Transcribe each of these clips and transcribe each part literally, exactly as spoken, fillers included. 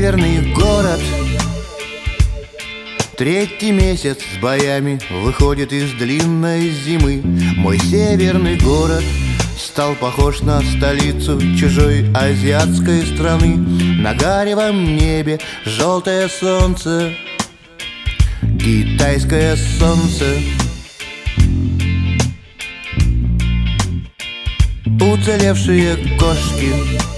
северный город. Третий месяц с боями выходит из длинной зимы. Мой северный город стал похож на столицу чужой азиатской страны. На гаревом небе желтое солнце, китайское солнце. Уцелевшие кошки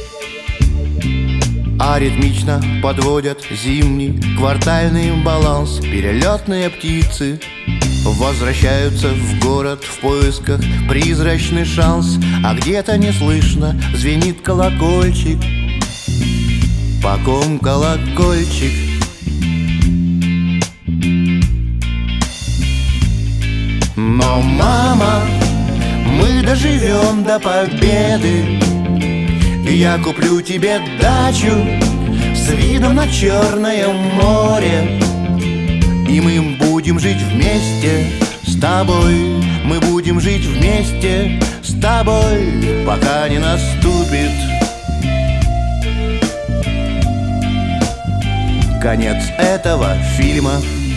аритмично подводят зимний квартальный баланс. Перелетные птицы возвращаются в город в поисках призрачный шанс. А где-то не слышно звенит колокольчик. По ком колокольчик? Но, мама, мы доживем до победы. Я куплю тебе дачу с видом на Черное море. И мы будем жить вместе с тобой. Мы будем жить вместе с тобой, пока не наступит конец этого фильма.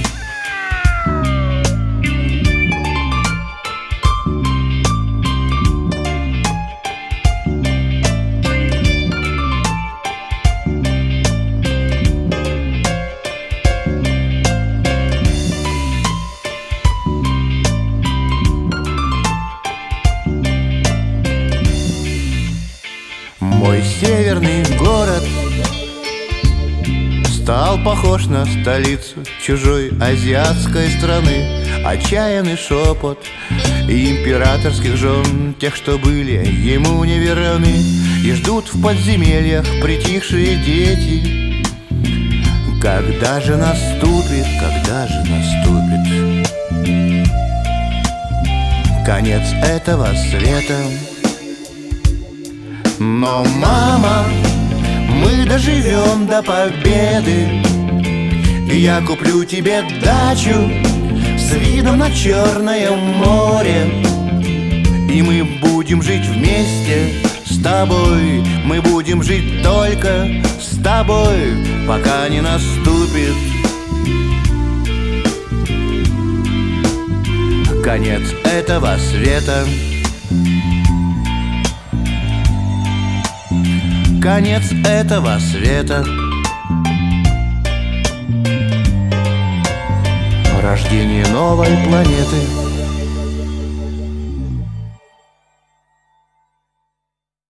Мой северный город стал похож на столицу чужой азиатской страны. Отчаянный шепот императорских жен, тех, что были ему не верны, и ждут в подземельях притихшие дети. Когда же наступит, когда же наступит конец этого света? Но, мама, мы доживем до победы. Я куплю тебе дачу с видом на Черное море. И мы будем жить вместе с тобой. Мы будем жить только с тобой, пока не наступит конец этого света. Конец этого света. Рождение новой планеты.